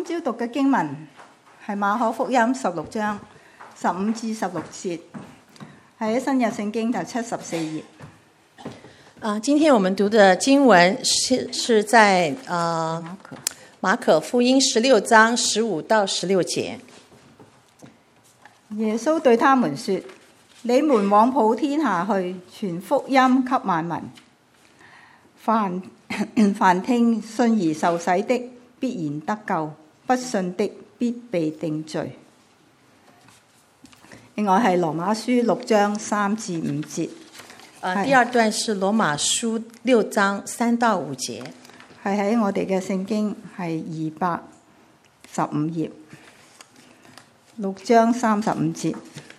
朝讀嘅經文係馬可福音16章15至16節，係喺新約聖經第74頁。 今天我們讀的經文是在馬可福音16章15到16節。 耶穌對他們說：你們往普天下去，傳福音給萬民。凡聽信而受洗的，必然得救；不信的，必被定罪。另外係羅馬書6章3至5節。 第二段是羅馬書6章3到5節， 係喺我哋嘅聖經係215頁，6章35節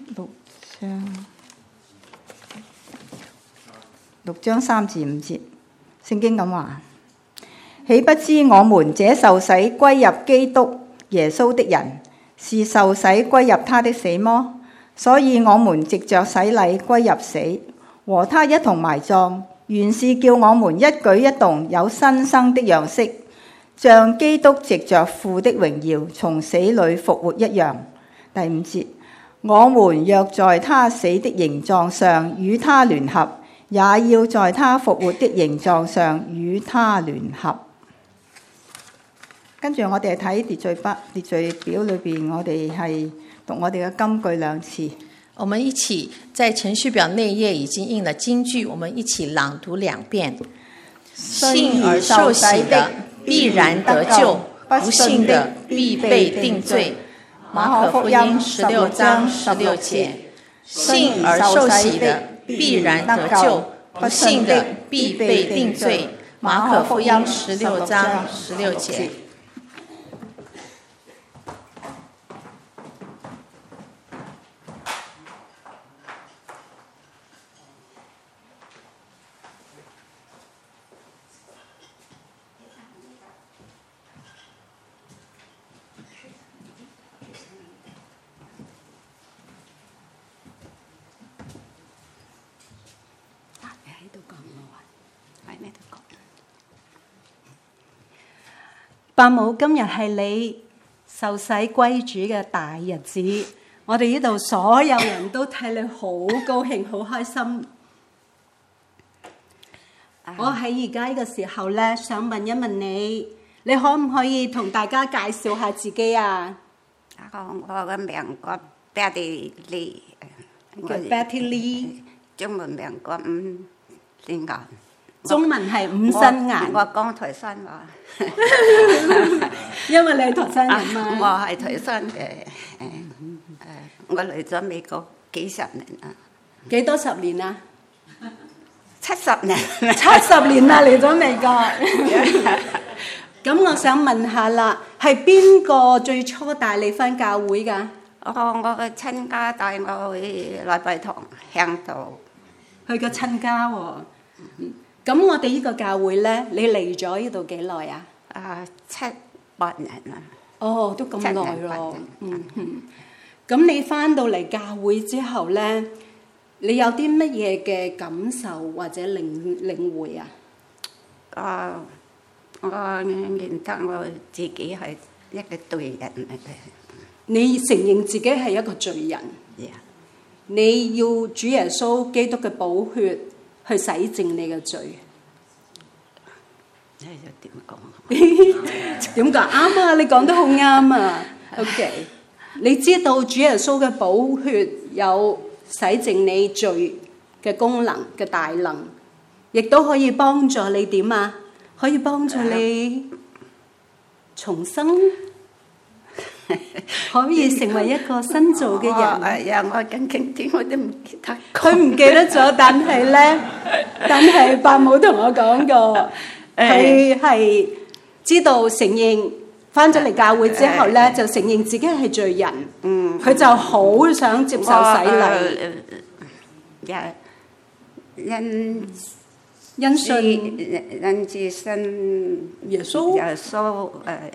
，6章3至5節，聖經咁話：豈不知我們這受洗歸入基督耶穌的人，是受洗歸入他的死麼？所以我們藉着洗禮歸入死，和他一同埋葬，原是叫我們一舉一動有新生的樣式，像基督藉着父的榮耀從死裏復活一樣。第5節，我們若在他死的形狀上與他聯合，也要在他復活的形狀上與他聯合。跟住我哋睇秩序表裏邊，我哋係讀我哋嘅金句2次。 我們一起在程序表內頁已經印了金句，我們一起朗讀2遍。信而受洗的必然得救，不信的必被定罪。馬可福音16章16節。信而受洗的必然得救，不信的必被定罪。馬可福音16章16節。 伯母，今日係你受洗歸主嘅大日子，我哋呢度所有人都替你好高興、好開心。我喺而家呢個時候咧，想問一問你，你可唔可以同大家介紹下自己啊？ 我嘅名叫 Betty Lee， 叫 Betty Lee， 中文名叫伍新顏。 中文係伍新顏。 我講台山話， 因為你係台山人嘛。 我係台山嘅，我嚟咗美國幾十年啦。 幾多十年啊 ？70年。 70年啦，嚟咗美國。咁我想問下啦，係邊個最初帶你返教會㗎？ 我嘅親家帶我去禮拜堂向道。 去個親家喎。咁我哋呢個教會咧，你嚟咗呢度幾耐啊 ？7、8年啦。 哦，都咁耐咯。咁你返到嚟教會之後咧，你有啲乜嘢嘅感受或者領會啊？ 我認得我自己係一個罪人嚟嘅。 你承認自己係一個罪人？ Yeah. 你要主耶穌基督嘅寶血去洗淨你嘅罪。 點講？ 點講？啱啊！你講得好啱啊。OK， 你知道主耶穌嘅寶血有洗淨你罪嘅功能嘅大能，亦都可以幫助你點啊？可以幫助你重生，可以成為一個新造嘅人。 我緊啲我都唔記得。 佢唔記得咗，但係伯母同我講過，佢係知道承認返咗嚟教會之後咧，就承認自己係罪人。佢就好想接受洗禮。因信耶穌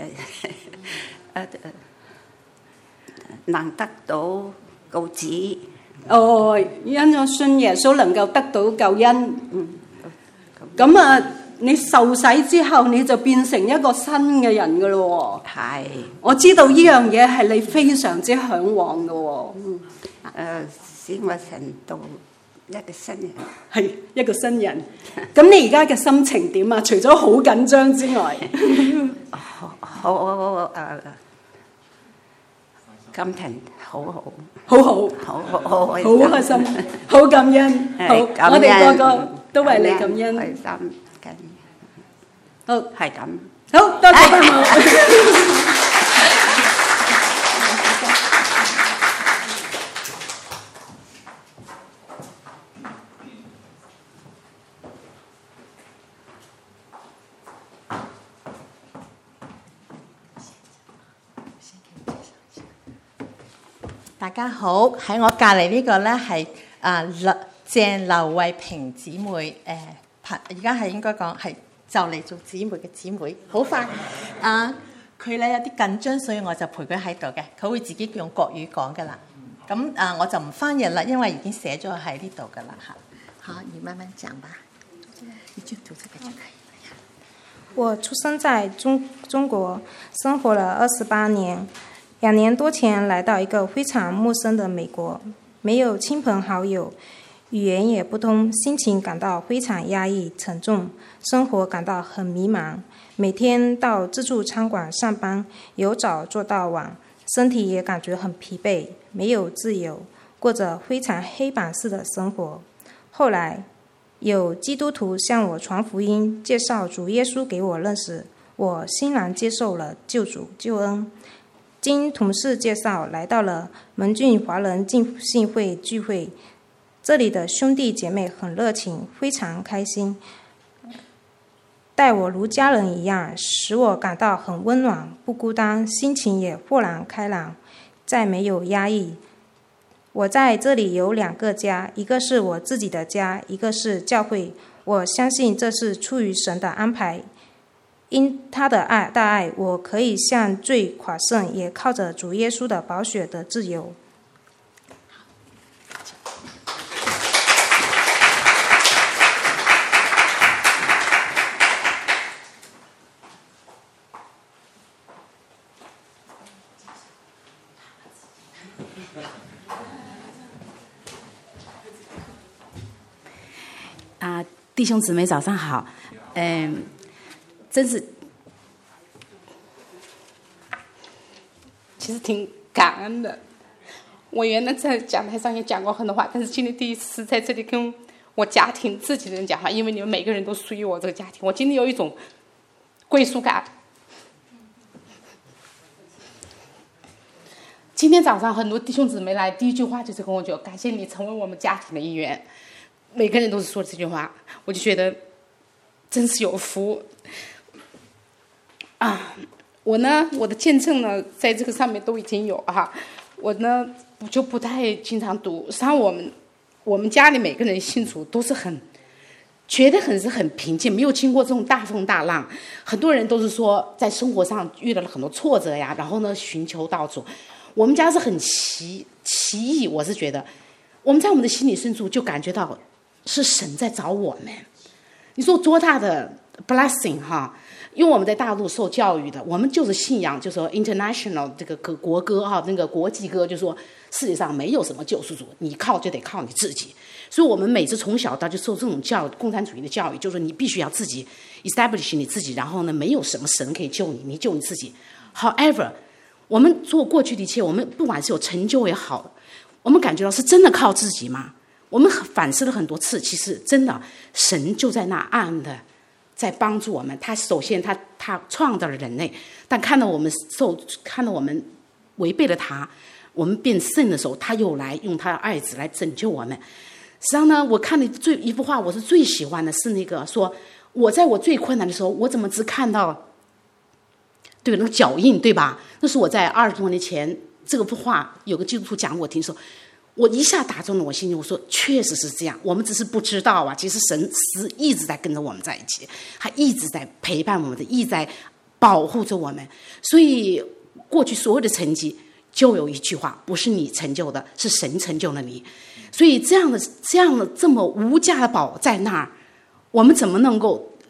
能得到救子。 因我信耶穌能夠得到救恩。咁啊， 你受洗之後你就變成一個新嘅人㗎咯喎。 係我知道呢樣嘢係你非常之嚮往㗎喎。 使我成到一個新人。 係一個新人。咁你而家嘅心情點啊？除咗好緊張之外， 好感情好好。 好好好開心，好感恩，好，我哋個個都為你感恩。 開心緊， 好， 係咁。 好多謝父母。 大家好，喺我隔離呢個咧係鄭劉慧萍姊妹，而家係應該講係就嚟做姊妹嘅姊妹，好快佢咧有啲緊張，所以我就陪佢喺度嘅，佢會自己用國語講噶啦。咁我就唔翻譯啦，因為已經寫咗喺呢度噶啦嚇。好，你慢慢講吧，你就讀這個就可以了。 我出生在中國，生活了28年。2年多前來到一個非常陌生的美國，沒有親朋好友，語言也不通，心情感到非常壓抑沉重，生活感到很迷茫。每天到自助餐館上班，由早做到晚，身體也感覺很疲憊，沒有自由，過着非常黑板式的生活。後來有基督徒向我傳福音，介紹主耶穌給我認識，我欣然接受了救主救恩。經同事介紹，來到了門郡華人浸信會聚會，這裡的兄弟姐妹很熱情，非常開心，待我如家人一樣，使我感到很溫暖，不孤單，心情也豁然開朗，再沒有壓抑。我在這裡有2個家，一個是我自己的家，一個是教會。我相信這是出於神的安排。因他的大愛，我可以向罪誇勝，也靠着主耶穌的寶血的自由。 弟兄姊妹早上好，真是， 其实挺感恩的。我原来在讲台上也讲过很多话，但是今天第一次在这里跟我家庭自己的人讲话，因为你们每个人都属于我这个家庭，我今天有一种归属感。今天早上很多弟兄姊妹来，第一句话就是跟我讲，感谢你成为我们家庭的一员。每个人都是说这句话，我就觉得真是有福。我呢，我的见证呢，在这个上面都已经有哈。我呢，就不太经常读。实际上，我们家里每个人信主都是觉得很平静，没有经过这种大风大浪。很多人都是说，在生活上遇到了很多挫折呀，然后呢，寻求到主。我们家是很奇异，我是觉得，我们在我们的心里深处就感觉到是神在找我们。你说多大的 blessing 哈！因为我们在大陆受教育的，我们就是信仰，就说 international 这个国歌哈，那个国际歌，就说世界上没有什么救赎主，你靠就得靠你自己。所以我们每次从小到就受这种教育，共产主义的教育，就是说你必须要自己 establish 你自己，然后呢，没有什么神可以救你，你救你自己。However， 我们做过去的一切，我们不管是有成就也好，我们感觉到是真的靠自己吗？我们反思了很多次，其实真的神就在那暗暗的在帮助我们。他首先他创造了人类，但看到我们违背了他，我们变圣的时候，他又来用他的爱子来拯救我们。实际上呢，我看了一幅画，我是最喜欢的是那个说，我在我最困难的时候，我怎么只看到对那个脚印，对吧？那是我在20多年前，这幅画有个基督徒讲我听说，我一下打中了我心里，我说确实是这样，我们只是不知道啊。其实神是一直在跟着我们在一起，他一直在陪伴我们的，一直在保护着我们。所以过去所有的成绩，就有一句话，不是你成就的，是神成就了你。所以这样的这么无价的宝在那儿，我们怎么能够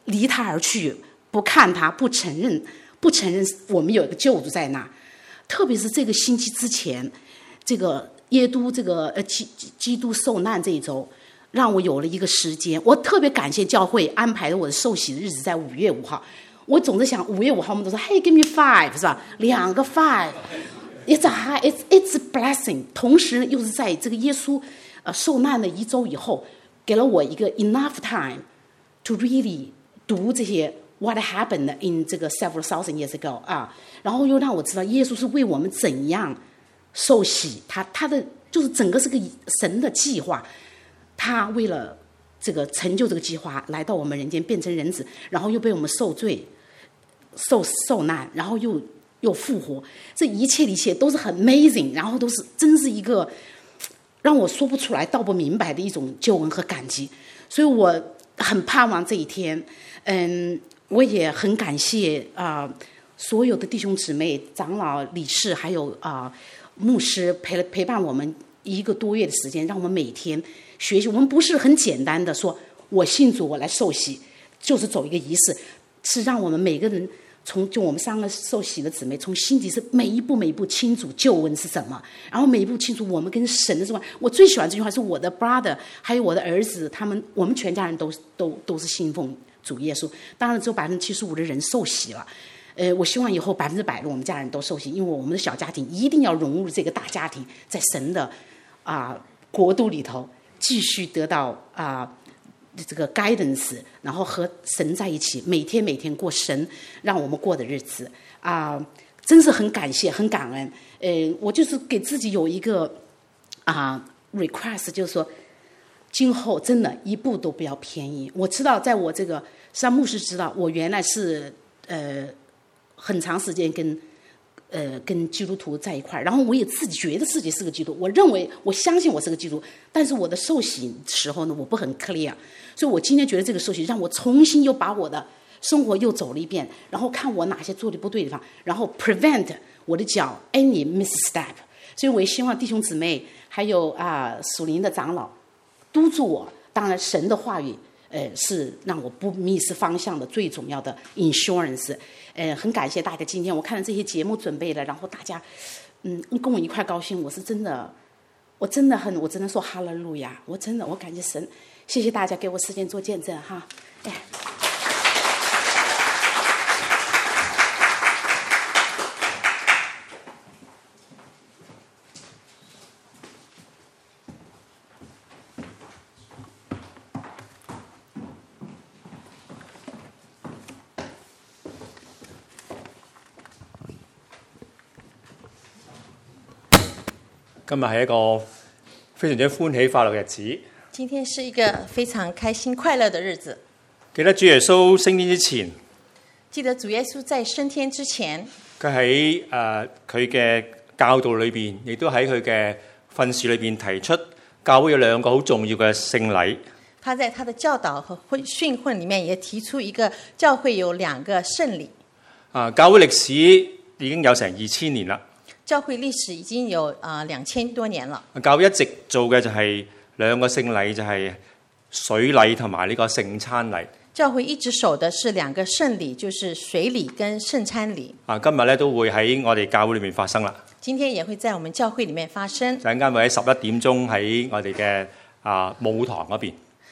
离他而去，不看他，不承认我们有一个救主在那。特别是这个星期之前，这个耶稣这个基督受难这一周，让我有了一个时间。我特别感谢教会安排了我的受洗的日子在5月5号。我总是想5月5号我们都说 Hey give me 5， 是吧？2个5 it's a blessing。 同时又是在这个耶稣受难的1周以后，给了我一个 enough time to really 读这些 what happened in 这个 several thousand years ago 然后又让我知道耶稣是为我们怎样受洗，他的就是整个是个神的计划，他为了这个成就这个计划来到我们人间，变成人子，然后又被我们受罪受难，然后又复活，这一切都是很 amazing， 然后都是真是一个让我说不出来道不明白的一种救恩和感激。所以我很盼望这一天。我也很感谢所有的弟兄姊妹、长老、理事还有牧师陪伴我们1个多月的时间，让我们每天学习。我们不是很简单的说我信主我来受洗就是走一个仪式，是让我们每个人就我们3个受洗的姊妹从心底是每一步清楚救恩是什么，然后每一步清楚我们跟神的这块。我最喜欢这句话是我的 brother 还有我的儿子，我们全家人都是信奉主耶稣。当然只有75%的人受洗了。我希望以后100%的我们家人都受洗，因为我们的小家庭一定要融入这个大家庭，在神的国度里头继续得到这个 guidance， 然后和神在一起，每天过神让我们过的日子真是很感谢很感恩。我就是给自己有一个request， 就是说今后真的一步都不要偏移。我知道在我这个像牧师知道我原来是很长时间跟基督徒在一块，然后我也自己觉得自己是个基督，我相信我是个基督，但是我的受洗时候呢我不很 clear， 所以我今天觉得这个受洗让我重新又把我的生活又走了一遍，然后看我哪些做的不对的地方，然后 prevent 我的脚 any misstep。 所以我也希望弟兄姊妹还有属灵的长老督促我，当然神的话语是让我不迷失方向的最重要的 insurance。很感谢大家今天我看了这些节目准备了，然后大家跟我一块高兴，我真的我只能说哈利路亚，我感谢神，谢谢大家给我时间做见证哈。 今日係一個非常之歡喜快樂嘅日子。 今天是一個非常開心快樂的日子。 記得主耶穌升天之前， 記得主耶穌在升天之前， 佢喺佢嘅教導裏邊，亦都喺佢嘅訓示裏邊提出教會有2個好重要嘅聖禮。 他在他的教導和訓訓裡面也提出一個教會有2個聖禮。 教會歷史已經有成2000年啦。 教會歷史已經有2000多年了。 教會一直做嘅就係2個聖禮，就係水禮同埋呢個聖餐禮。 教會一直守的是2個聖禮，就是水禮跟聖餐禮。 今日咧都會喺我哋教會裏面發生啦。 今天也會在我們教會裡面發生。 陣間會喺11點鐘喺我哋嘅母堂嗰邊。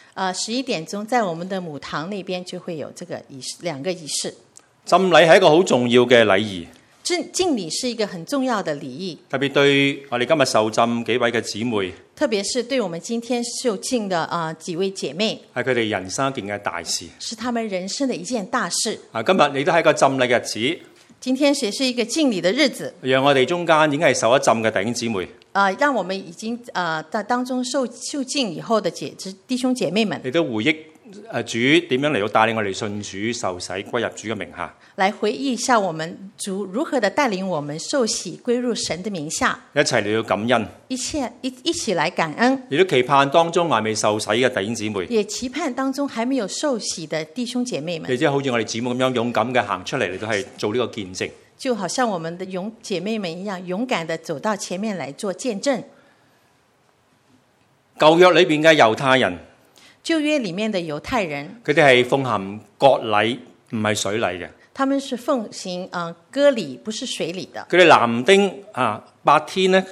11點鐘在我們的母堂那邊就會有這個儀式，2個儀式。 浸禮係一個好重要嘅禮儀。 敬禮是一個很重要的禮儀， 特別對我哋今日受浸幾位嘅姊妹， 特別是對我們今天受浸的幾位姐妹， 係佢哋人生一件嘅大事， 是他們人生的一件大事。 今日你都係一個浸禮嘅日子， 今天也是一個敬禮的日子， 讓我哋中間已經係受一浸嘅弟兄姊妹， 讓我們已經在當中受浸以後的弟兄姐妹們， 你都回憶主點樣嚟到帶領我哋信主受洗歸入主嘅名下， 來回憶一下我們主如何的帶領我們受洗歸入神的名下， 一齊嚟到感恩， 一起來感恩， 亦都期盼當中還未受洗嘅弟兄姊妹， 也期盼當中還沒有受洗的弟兄姐妹們， 你即係好似我哋姊妹咁樣勇敢嘅行出嚟都係做呢個見證， 就好像我們的姐妹們一樣勇敢的走到前面來做見證。 舊約裏邊嘅猶太人， 舊約裡面的猶太人， 佢哋係奉行割禮，唔係水禮嘅。 他們是奉行割禮，不是水禮的。 佢哋男丁8天咧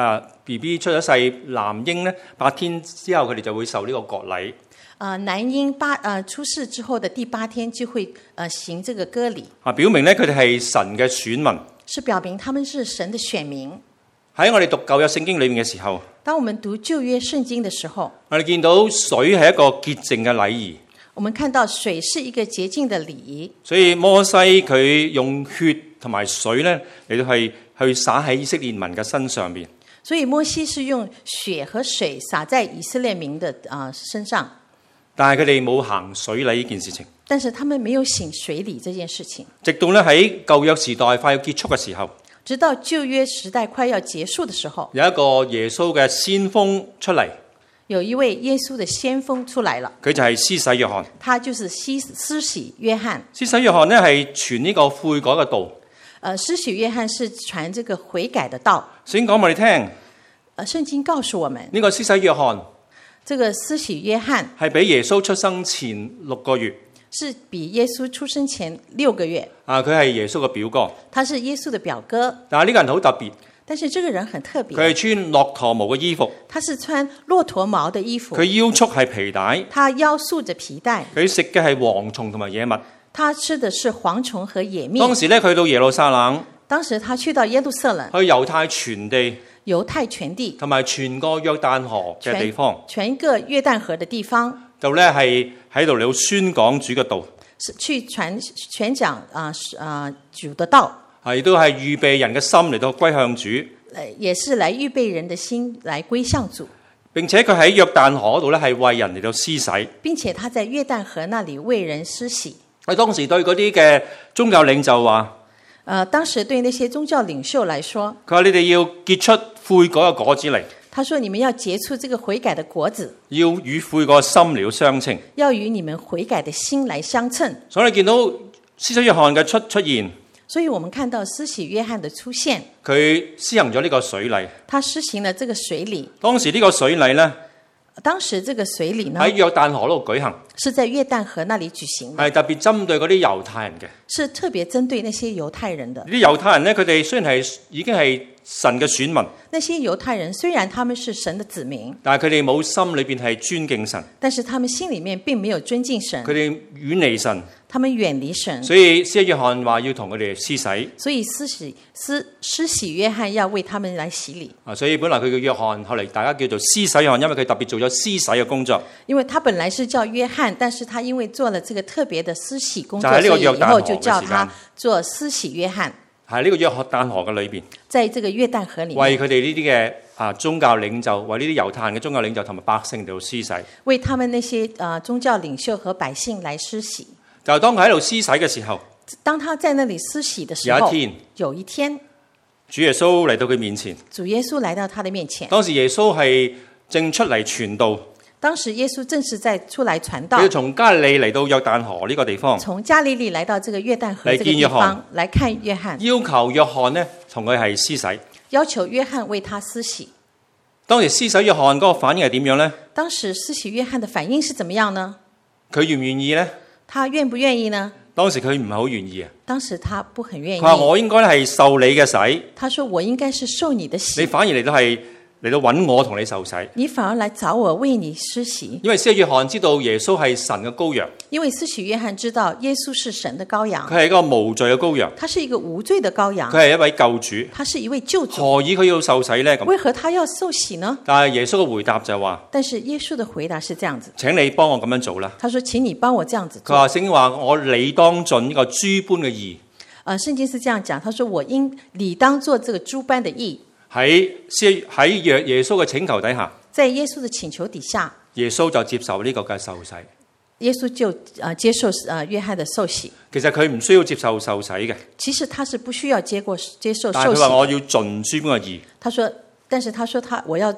BB 出咗世，男嬰咧8天之後佢哋就會受呢個割禮。 男嬰出世之後的第8天就會行這個割禮。 表明咧佢哋係神嘅選民， 是表明他們是神的選民。 喺我哋讀舊約聖經裏面嘅時候， 當我們讀舊約聖經的時候， 我哋見到水係一個潔淨嘅禮儀。 我們看到水是一個潔淨的禮儀。 所以摩西佢用血同埋水咧嚟到係去灑喺以色列民嘅身上邊。 所以摩西是用血和水灑在以色列民的身上。 但係佢哋冇行水禮呢件事情。 但是他們沒有行水禮這件事情。 直到咧喺舊約時代快要結束嘅時候， 直到舊約時代快要結束的時候， 有一個耶穌嘅先鋒出嚟。 有一位耶穌的先鋒出來了， 佢就係施洗約翰。 他就是施洗約翰。 施洗約翰呢係傳呢個悔改嘅道。 施洗約翰是傳這個悔改的道。 先講我哋聽。 聖經告訴我們， 呢個施洗約翰， 這個施洗約翰係比耶穌出生前6個月。 是比耶穌出生前6個月。 佢係耶穌嘅表哥。 他是耶穌的表哥。 但係呢個人好特別。 但是這個人很特別， 佢係穿駱駝毛嘅衣服。 他是穿駱駝毛的衣服。 佢腰束係皮帶。 他腰束着皮帶。 佢食嘅係蝗蟲同埋野蜜。 他吃的是蝗蟲和野蜜。 當時咧，佢到耶路撒冷。 當時他去到耶路撒冷， 去猶太全地。 猶太全地同埋全個約旦河嘅地方。 全個約旦河的地方。 就咧係喺度嚟宣講主嘅道。 去傳講主的道。 亦都係預備人嘅心嚟到歸向主， 也是來預備人的心來歸向主。 並且佢喺約旦河嗰度咧係為人嚟到施洗。 並且他在約旦河那裡為人施洗。 佢當時對嗰啲嘅宗教領袖話： 當時對那些宗教領袖來說， 佢話你哋要結出悔改嘅果子嚟。 他說：你們要結出這個悔改的果子， 要與悔改心嚟相稱， 要與你們悔改的心來相稱。 所以你見到施洗約翰嘅出現。 所以我們看到施洗約翰的出現， 佢施行咗呢個水禮。 他施行了這個水禮。 當時呢個水禮呢，喺約旦河嗰度舉行， 是在約旦河那裡舉行， 係特別針對嗰啲猶太人嘅， 是特別針對那些猶太人的。 呢啲猶太人呢，佢哋雖然係已經係神嘅選民， 那些猶太人雖然他們是神的子民， 但係佢哋冇心裏邊係尊敬神， 但是他們心裡面並沒有尊敬神， 佢哋遠離神， 他們遠離神。 所以施洗約翰話要同佢哋施洗， 所以施洗約翰要為他們來洗禮。 所以本來佢叫約翰，後嚟大家叫做施洗約翰，因為佢特別做咗施洗嘅工作。 因為他本來是叫約翰，但是他因為做了這個特別的施洗工作， 就所以以後就叫他做施洗約翰。 喺呢個約旦河嘅裏邊， 在這個約旦河裡面， 為佢哋呢啲嘅宗教領袖，為呢啲猶太人嘅宗教領袖同埋百姓嚟到施洗， 為他們那些宗教領袖和百姓來施洗。 就當佢喺度施洗嘅時候， 當他在那裡施洗的時候，有一天， 主耶穌嚟到佢面前， 主耶穌來到他的面前。 當時耶穌係正出嚟傳道。 當時耶穌正是在出來傳道， 佢從加利利嚟到約旦河呢個地方， 從加利利來到這個約旦河這個地方來看約翰， 要求約翰呢同佢係施洗， 要求約翰為他施洗。 當時施洗約翰嗰個反應係點樣呢？ 當時施洗約翰的反應是怎麼樣呢？ 佢願唔願意呢？ 他願不願意呢？ 當時佢唔係好願意啊。 當時他不很願意。 佢話我應該係受你嘅洗。 他說我應該是受你的洗。 你反而嚟到揾我同你受洗， 你反而來找我為你施洗。 因為施洗約翰知道耶穌係神嘅羔羊， 因為施洗約翰知道耶穌是神的羔羊， 佢係一個無罪嘅羔羊， 他是一個無罪的羔羊， 佢係一位救主， 他是一位救主。 何以佢要受洗呢？ 為何他要受洗呢？ 但係耶穌嘅回答就係話， 但是耶穌的回答是這樣子， 請你幫我咁樣做啦。 他說請你幫我這樣子做。 佢話聖經話我理當盡呢個諸般嘅義。 聖經是這樣講，他說我應理當做這個諸般的義。喺耶穌嘅請求底下， 在耶穌的請求底下， 耶穌就接受呢個嘅受洗。 耶穌就接受約翰的受洗。 其實佢唔需要接受受洗嘅。 其實他是不需要接受受洗。 但係佢話我要盡諸般嘅義。 他說，但是他說我要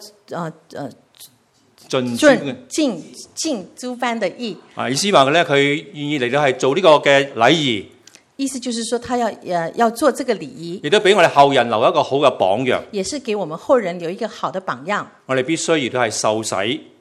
盡諸般的義。 意思話嘅咧，佢願意嚟到係做呢個嘅禮儀。 意思就是說，他要做這個禮儀， 亦都俾我哋後人留一個好嘅榜樣， 也是給我們後人留一個好的榜樣。 我哋必須亦都係受洗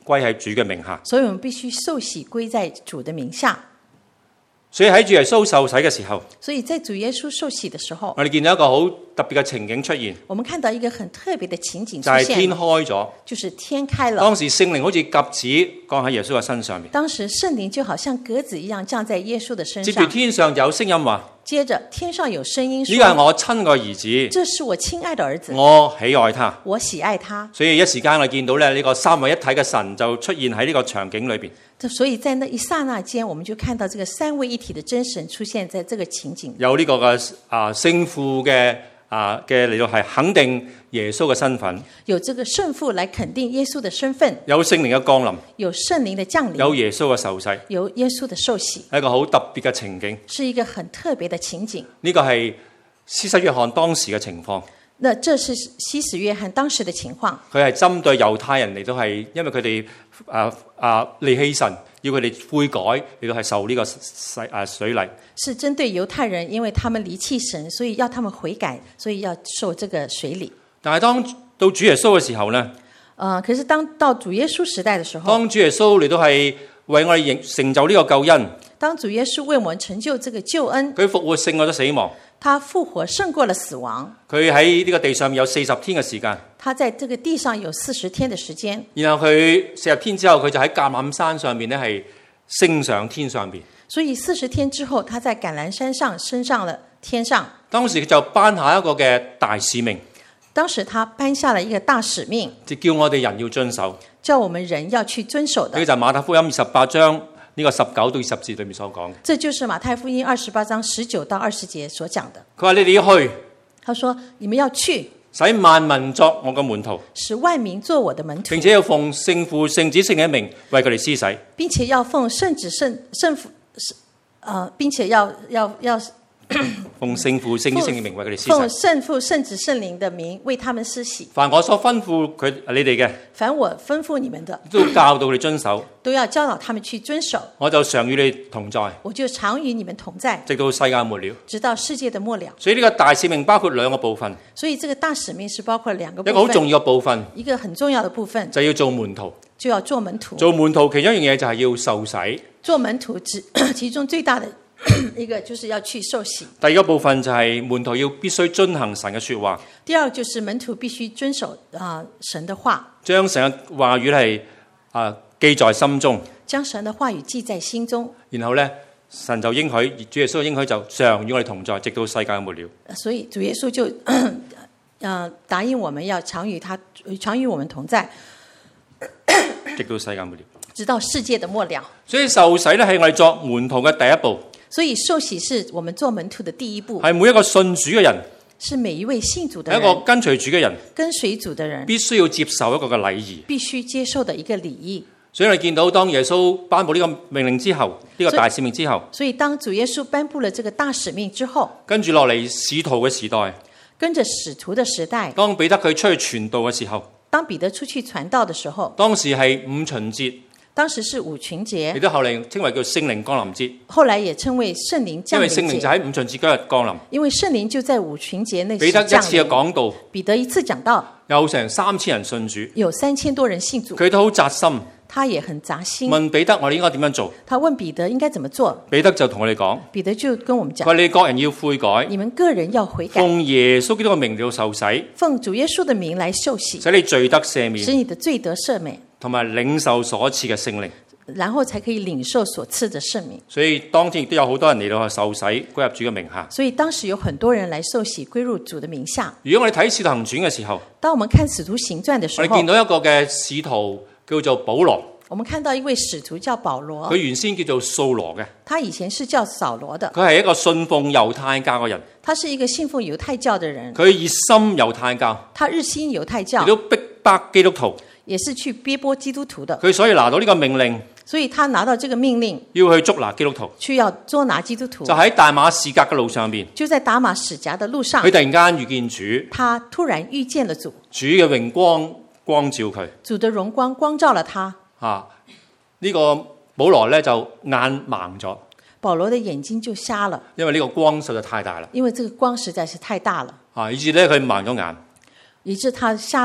歸喺主嘅名下。 所以我們必須受洗歸在主的名下。 所以喺主耶穌受洗嘅時候， 所以在主耶穌受洗的時候， 我哋見到一個好特別嘅情景出現， 我們看到一個很特別的情景出就係現， 天開咗。 就是天開了。 當時聖靈好似鴿子降喺耶穌嘅身上面， 當時聖靈就好像鴿子一樣降在耶穌的身接住上。 天上有聲音話： 接着天上有聲音說： 呢個係我親愛兒子， 這是我親愛的兒子， 我喜愛他。 我喜愛他。 所以一時間我見到咧呢個三位一體嘅神就出現喺呢個場景裏邊。 所以在那一剎那間，我們就看到這個三位一體的真神出現在這個情景。 有呢個嘅聖父嘅嚟到係肯定耶穌嘅身份， 有這個聖父來肯定耶穌的身份， 有聖靈嘅降臨， 有聖靈的降臨， 有耶穌嘅受洗， 有耶穌的受洗， 係一個好特別嘅情景。 是一個很特別的情景。 呢個係施洗約翰當時嘅情況。 那這是施洗約翰當時的情況。 佢係針對猶太人嚟到係，因為佢哋離棄神，要佢哋悔改嚟到係受呢個水禮。 是針對猶太人，因為他們離棄神，所以要他們悔改，所以要受這個水禮。 但係當到主耶穌嘅時候呢， 可是當到主耶穌時代的時候， 當主耶穌嚟到係為我哋成就呢個救恩， 當主耶穌為我們成就這個救恩， 佢復活勝過咗死亡， 他復活勝過了死亡。 佢喺呢個地上有40天嘅時間， 他在這個地上有40天的時間。 然後佢40天之後，佢就喺橄欖山上面咧係升上天上邊。 所以40天之後，他在橄欖山上升上了天上。 當時佢就頒下一個嘅大使命。 當時他頒下了一個大使命， 就叫我哋人要遵守， 叫我們人要去遵守的。 呢就係馬太福音28章呢個19到20節裏面所講嘅。 這就是馬太福音28章19到20節所講的。 佢話你哋要去， 他說你們要去， 使萬民作我嘅門徒， 使萬民做我的門徒， 並且要奉聖父、聖子、聖靈嘅名為佢哋施洗， 並且要奉聖子、聖父，並且要奉聖父、聖子、聖靈名為佢哋施奉洗。 聖父、聖子、聖靈的名為他們施洗。 凡我所吩咐你哋嘅， 凡我吩咐你們的， 都教導你遵守， 都要教導他們去遵守。 我就常與你同在， 我就常與你們同在， 直到世界末了。 直到世界的末了。 所以呢個大使命包括兩個部分， 所以這個大使命是包括兩個部分。 一個好重要嘅部分， 一個很重要的部分就要做門徒。 就要做門徒。 做門徒其中一樣嘢就係要受洗。 做門徒其中最大的一個就是要去受洗。 第二個部分就係門徒要必須遵行神嘅說話。 第二就是門徒必須遵守神的話， 將神嘅話語係記在心中， 將神的話語記在心中。 然後咧，神就應許，主耶穌應許就常與我哋同在，直到世界嘅末了。 所以主耶穌就答應我們要常與我們同在， 直到世界末了， 直到世界的末了。 所以受洗咧係我哋作門徒嘅第一步。 所以受洗是我們做門徒的第一步， 係每一個信主嘅人， 是每一位信主的人， 係一個跟隨主嘅人， 跟隨主的人必須要接受一個嘅禮儀， 必須接受的一個禮儀。 所以我哋見到當耶穌頒布呢個命令之後，呢個大使命之後， 所以當主耶穌頒布了這個大使命之後， 跟住落嚟使徒嘅時代， 跟着使徒的時代， 當彼得佢出去傳道嘅時候， 當彼得出去傳道的時候， 當時係五旬節， 當時是五旬節， 亦都後嚟稱為叫聖靈降臨節， 後來也稱為聖靈降臨節， 因為聖靈就喺五旬節嗰日降臨， 因為聖靈就在五旬節那時彼得一次嘅講道， 彼得一次講道， 有成3000人信主， 有3000多人信主， 佢都好扎心， 他也很扎心， 問彼得我哋應該點樣做？ 他問彼得應該怎麼做？ 彼得就同我哋講， 彼得就跟我們佢話講， 你各人要悔改， 你們個人要悔改， 奉耶穌基督嘅名要受洗， 奉主耶穌的名來受洗， 使你罪得赦使免， 你的罪得赦免， 同埋領受所賜嘅聖靈。 然後才可以領受所賜的聖名。 所以當天亦都有好多人嚟到受洗歸入主嘅名下。 所以當時有很多人來受洗歸入主的名下。 如果我哋睇《使徒行傳》嘅時候， 當我們看《使徒行傳》的時候， 我哋見到一個嘅使徒叫做保羅， 我們看到一位使徒叫保羅， 佢原先叫做掃羅嘅， 他以前是叫掃羅的， 佢係一個信奉猶太教嘅人， 他是一個信奉猶太教的人， 佢熱心猶太教， 他日新猶太教， 亦都逼迫基督徒， 也是去逼迫基督徒的。 佢所以拿到呢個命令， 所以他拿到這個命令， 要去捉拿基督徒， 去要捉拿基督徒， 就喺大馬士革嘅路上邊， 就在打馬史革的路上， 佢突然間遇見主， 他突然遇見了主， 主嘅榮光光照佢， 主的榮光光照了他。 呢個保羅咧就眼盲咗， 保羅的眼睛就瞎了， 因為呢個光實在太大啦， 因為這個光實在是太大了， 以致咧佢盲咗眼。 以致他瞎了眼。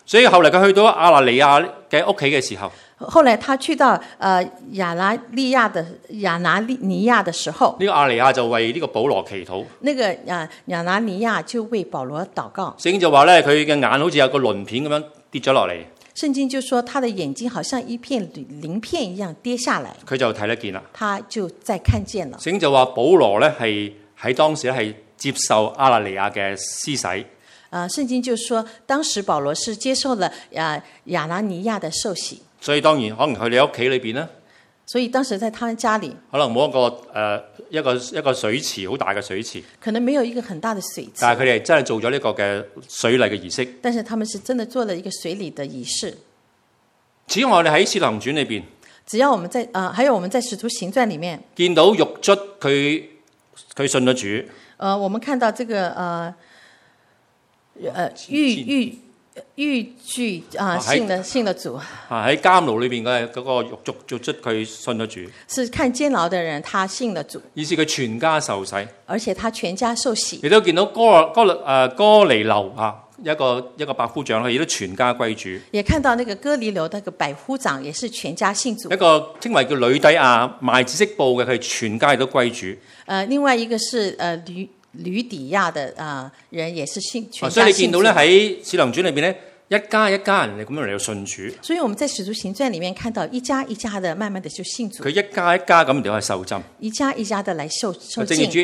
所以後嚟佢去到亞拿尼亞嘅屋企嘅時候， 後來他去到亞拿尼亞的時候， 呢個亞拿尼亞就為呢個保羅祈禱。 那個亞拿尼亞就為保羅禱告。 聖經就話咧，佢嘅眼好似有個鱗片咁樣跌咗落嚟。 聖經就說他的眼睛好像一片鱗片一樣跌下來， 佢就睇得見啦。 他就再看見了。 聖經就話保羅咧係喺當時咧係接受亞拿尼亞嘅施洗。 聖經就說當時保羅是接受了亞拿尼亞的受洗。 所以當然可能佢哋喺屋企裏邊咧， 所以當時在他們家裡， 可能冇一個水池，好大嘅水池， 可能沒有一個很大的水池， 但係佢哋真係做咗呢個嘅水禮嘅儀式。 但是他們是真的做了一個水禮的儀式。 此外，我哋喺《使徒行傳》裏邊， 只要我們在還有我們在《使徒行傳》裡面見到獄卒佢信咗主。 我們看到這個獄卒信了主。 喺監牢裏邊嘅嗰個獄卒佢信咗主。 是看監牢的人，他信了主。 意思佢全家受洗， 而且他全家受洗。 亦都見到哥尼流一個百夫長，佢亦都全家歸主。 也看到那個哥尼流那個百夫長也是全家信主。 一個稱為叫呂底亞賣紫色布嘅，佢全家亦都歸主。 另外一個是呂底亞的人也是全家信主。 所以你見到咧喺《使徒行傳》裏邊咧，一家一家人嚟咁樣嚟到信主。 所以我們在《使徒行傳》裡面看到一家一家的慢慢的就信主。 佢一家一家咁嚟去受浸。 一家一家的來受浸。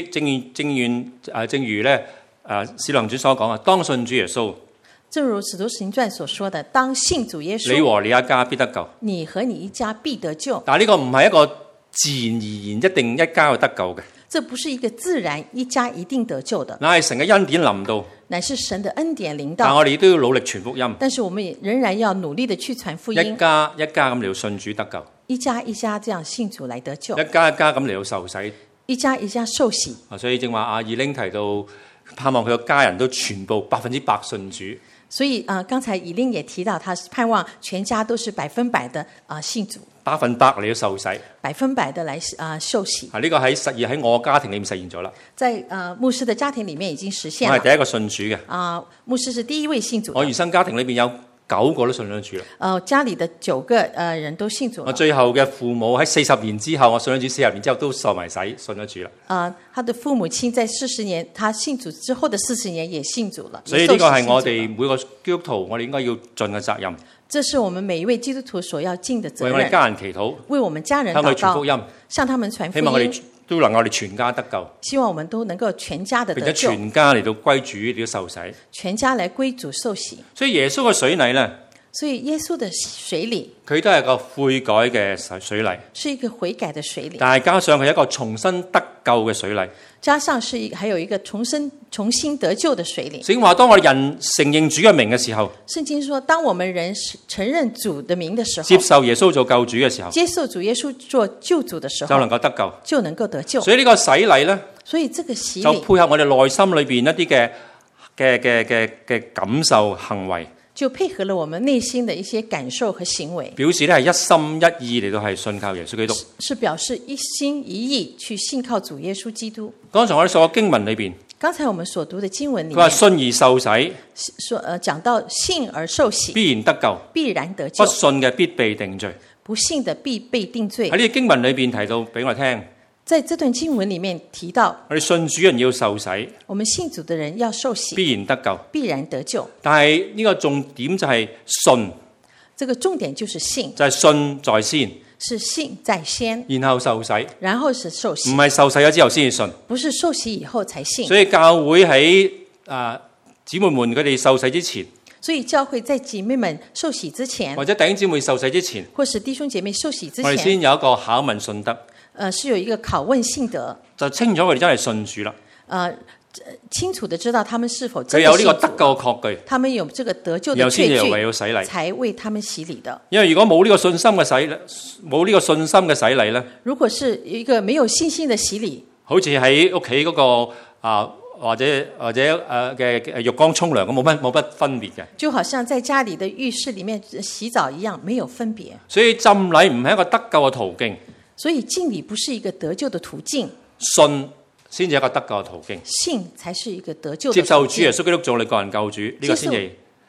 正如咧《使徒行傳》所講啊，當信主耶穌。 正如《使徒行傳》所說的，當信主耶穌， 你和你一家必得救。 你和你一家必得救。 但係呢個唔係一個自然而然一定一家就得救嘅。 這不是一個自然一家一定得救的， 乃係神嘅恩典臨到， 乃是神的恩典臨到。 但我哋都要努力傳福音。 但是我們也仍然要努力的去傳福音。 一家一家咁嚟到信主得救， 一家一家這樣信主來得救， 一家一家咁嚟到受洗， 一家一家受洗。 所以正話阿二玲提到，盼望佢個家人都全部100%信主。 所以剛才以玲也提到，他是盼望全家都是100%的信主 ，100%嚟到受洗 ，100%的來受洗。 呢個喺我家庭裏面實現咗啦。 在牧師的家庭裡面已經實現了。 我係第一個信主嘅。 牧師是第一位信主的。 我原生家庭裏邊有9個都信咗主啦。 家裡的9個人都信主了。 我最後嘅父母喺40年之後，我信咗主40年之後都受埋洗，信咗主啦。 他的父母親在40年，他信主之後的40年也信主了。 所以呢個係我哋每個基督徒，我哋應該要盡嘅責任。 這是我們每一位基督徒所要盡的責任。 為我哋家人祈禱， 為我們家人禱告， 向佢傳福音， 向他們傳福音。 希望我哋都能夠我哋全家得救。 希望我們都能夠全家的得救， 並且全家嚟到歸主，嚟到受洗。 全家嚟歸主受洗。 所以耶穌嘅水禮咧， 所以耶穌的水禮， 佢都係個悔改嘅水禮， 是一個悔改的水禮。 但係加上佢一個重新得救嘅水禮， 加上還有一個重新得救的水禮。 聖經話，當我哋人承認主嘅名嘅時候， 聖經說，當我們人承認主的名的時候， 接受耶穌做救主嘅時候， 接受主耶穌做救主的時候， 就能夠得救， 就能夠得救。 所以呢個洗禮咧， 所以這個洗禮就配合我哋內心裏邊一啲嘅感受行為。 就配合了我們內心的一些感受和行為， 表示咧係一心一意嚟到係信靠耶穌基督， 是表示一心一意去信靠主耶穌基督。 剛才我哋所經文裏邊， 剛才我們所讀的經文裏面， 佢話信而受洗， 講到信而受洗， 必然得救， 必然得救。 不信嘅必被定罪， 不信的必被定罪。 喺呢個經文裏邊提到俾我聽。 在這段經文裡面提到， 我哋信主人要受洗， 我們信主的人要受洗， 必然得救， 必然得救。 但係呢個重點就係信， 這個重點就是信， 就係信在先， 是信在先， 然後受洗， 然後是受洗， 唔係受洗咗之後先至信， 不是受洗以後才信。 所以教會喺姊妹們佢哋受洗之前， 所以教會在姐妹們受洗之前， 或者弟兄姊妹受洗之前， 或是弟兄姐妹受洗之前， 我哋先有一個考問信德。 是有一個拷問信德， 就清楚佢哋真係信主啦。 清楚的知道他們是否真佢有呢個得救嘅確據， 他們有這個得救的確據， 然後先至為要洗禮， 才為他們洗禮的。 因為如果冇呢個信心嘅洗禮，冇呢個信心嘅洗禮咧， 如果是一個沒有信心的洗禮， 好似喺屋企嗰個或者嘅浴缸沖涼咁，冇乜分別嘅。 就好像在家裡的浴室裡面洗澡一樣，沒有分別。 所以浸禮唔係一個得救嘅途徑。 所以浸禮不是一個得救的途徑， 信先至一個得救嘅途徑， 信才是一個得救的途徑。 接受主耶穌基督做你個人救主，呢個先係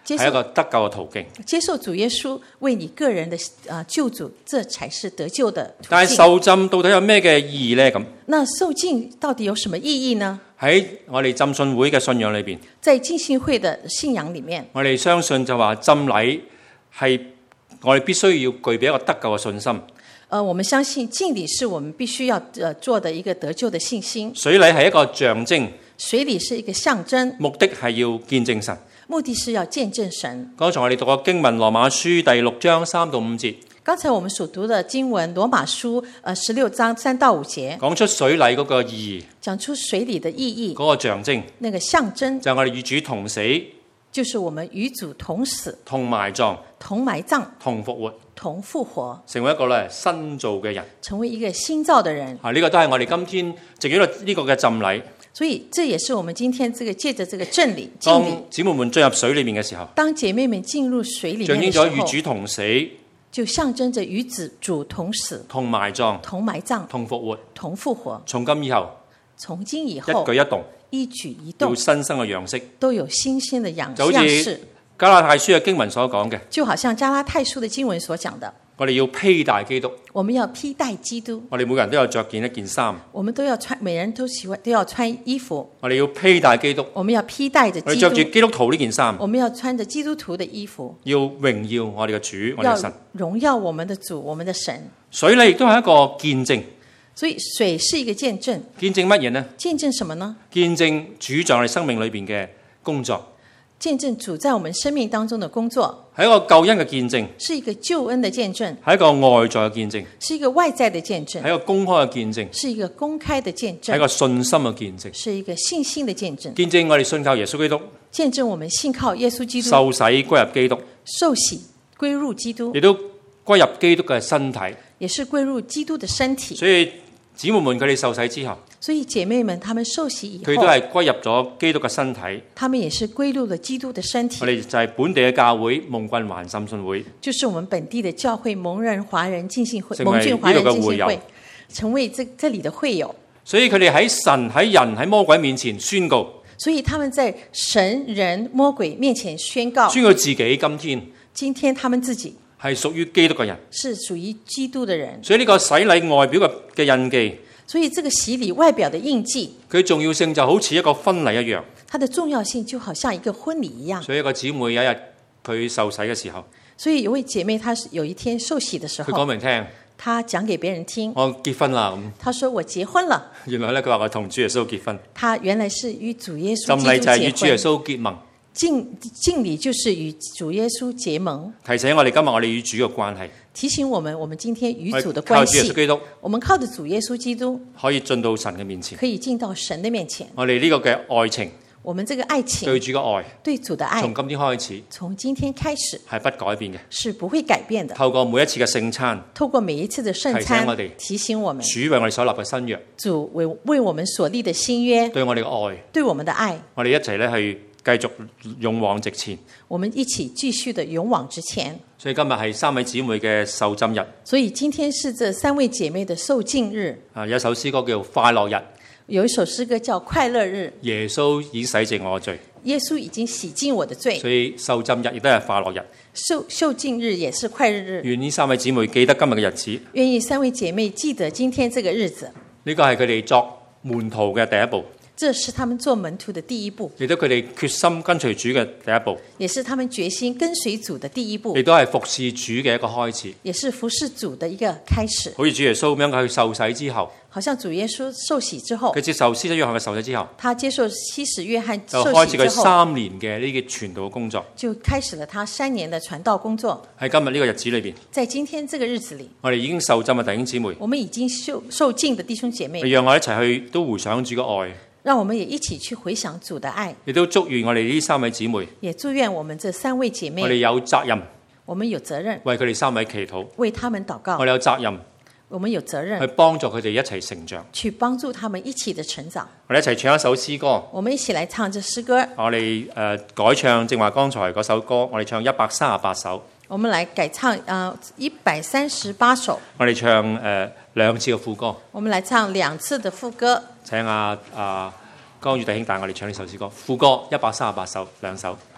係一個得救嘅途徑。 接受主耶穌為你個人的救主，這才是得救的途徑。 但係受浸到底有咩嘅意義呢？咁那受浸到底有什麼意義呢？ 喺我哋浸信會嘅信仰裏邊， 在浸信會的信仰裡面， 我哋相信就話浸禮係我哋必須要具備一個得救嘅信心。 我們相信浸禮是我們必須要做的一個得救的信心。 水禮係一個象徵， 水禮是一個象徵， 目的係要見證神。 目的是要見證神。 剛才我哋讀過經文羅馬書第6章3到5節， 剛才我們所讀的經文羅馬書16章3到5節， 講出水禮嗰個意義， 講出水禮的意義， 嗰個象徵， 那個象徵就係我哋與主同死， 就是我們與主同死、 同埋葬、 同埋葬、 同復活， 同復活， 成為一個新造嘅人。 成為一個新造的人。 呢個都係我哋今天藉住呢個嘅浸禮。 所以這也是我們今天借着這個浸禮， 當姊妹們進入水裏面嘅時候， 當姐妹們進入水裏面的時候， 象徵咗與主同死， 就象徵着與主同死、 同埋葬、 同埋葬、 同復活、 同復活。 從今以後， 從今以後， 一舉一動、 一舉一動有新生嘅樣式， 都有新鮮的樣就好似加拉太書嘅經文所講嘅， 就好像加拉太書的經文所講的， 我哋要披戴基督。 我們要披戴基督。 我哋每個人都有着件一件衫， 我們都要穿，每人都要穿衣服。 我哋要披戴基督。 我們要披戴着基督。 我哋着住基督徒呢件衫。 我們要穿着基督徒的衣服。 要榮耀我哋嘅主，我哋嘅神。 要榮耀我們的主，我們的神。 水禮亦都係一個見證。 所以水是一個見證。 見證乜嘢呢？ 見證什麼呢？ 見證主在我哋生命裏邊嘅工作。 見證主在我們生命當中的工作， 係一個救恩嘅見證， 是一個救恩的見證， 係一個外在嘅見證， 是一個外在的見證， 係一個公開嘅見證， 是一個公開的見證， 係一個信心嘅見證， 是一個信心的見證， 見證我哋信靠耶穌基督， 見證我們信靠耶穌基督， 受洗歸入基督， 受洗歸入基督， 亦都歸入基督嘅身體， 也是歸入基督的身體。 所以姊妹們佢哋受洗之後， 所以姐妹們她們受洗以後， 佢都係歸入咗基督嘅身體， 她們也是歸入了基督的身體。 我哋就係本地嘅教會蒙郡華人浸信會， 就是我們本地的教會蒙人華人浸信會， 成為呢度嘅會友， 成為這裡的會友。 所以佢哋喺神、喺人、喺魔鬼面前宣告， 所以他們在神、人、魔鬼面前宣告自己今天他們自己係屬於基督嘅人， 是屬於基督的人。 所以呢個洗禮外表嘅印記， 所以這個洗禮外表的印記， 佢重要性就好似一個婚禮一樣。 它的重要性就好像一個婚禮一樣。 所以一個姊妹有一日佢受洗嘅時候， 所以有位姐妹，她有一天受洗的時候， 佢講明聽， 她講給別人聽， 我結婚啦咁。 她說我結婚了。 原來咧佢話我同主耶穌結婚。 她原來是與主耶穌浸禮就係與主耶穌結盟。 浸禮就是與主耶穌結盟， 提醒我哋今日我哋與主嘅關係， 提醒我們今天與主的關係。我們靠着主耶穌基督， 可以進到神嘅面前， 可以進到神的面前。 我哋呢個嘅愛情， 我們這個愛情， 對主嘅愛， 對主的愛， 從今天開始， 從今天開始係不改變嘅， 是不會改變的。 透過每一次嘅聖餐， 透過每一次的聖餐，提醒我們主為我哋所立嘅新約， 主為我們所立的新約， 對我哋嘅愛， 對我們的愛， 我哋一齊咧去繼續勇往直前。 我們一起繼續的勇往直前。 所以今日係三位姊妹嘅受浸日。 所以今天是這三位姐妹的受浸日。 有一首詩歌叫《快樂日》。 有一首詩歌叫《快樂日》。 耶穌已經洗淨我罪。 耶穌已經洗淨我的罪。 所以受浸日亦都係快樂日。 受浸日也是快樂日。 願呢三位姊妹記得今日嘅日子。 願意三位姐妹記得今天這個日子。 呢個係佢哋作門徒嘅第一步。 這是他們做門徒的第一步， 亦都佢哋決心跟隨主嘅第一步， 也是他們決心跟隨主的第一步， 亦都係服侍主嘅一個開始， 也是服侍主的一個開始。 好似主耶穌咁樣，佢受洗之後， 好像主耶穌受洗之後， 佢接受施洗約翰嘅受洗之後， 他接受施洗約翰受洗之後， 就開始佢3年嘅呢個傳道嘅工作， 就開始了他3年的傳道工作。 喺今日呢個日子裏邊， 在今天這個日子裏， 我哋已經受浸嘅弟兄姊妹， 我們已經受浸的弟兄姐妹， 讓我一齊去都回想主嘅愛。 讓我們也一起去回想主的愛， 亦都祝願我哋呢3位姊妹， 也祝願我們這3位姐妹， 我哋有責任， 我們有責任為佢哋3位祈禱， 為他們禱告。 我哋有責任， 我們有責任去幫助佢哋一齊成長， 去幫助他們一起的成長。 我哋一齊唱一首詩歌， 我們一起來唱這詩歌。 我哋改唱正話剛才嗰首歌，我哋唱138首。 我們來改唱138首。 我哋唱2次嘅副歌。 我們來唱2次的副歌。 請江宇弟兄帶我哋唱呢首詩歌，副歌138首2首。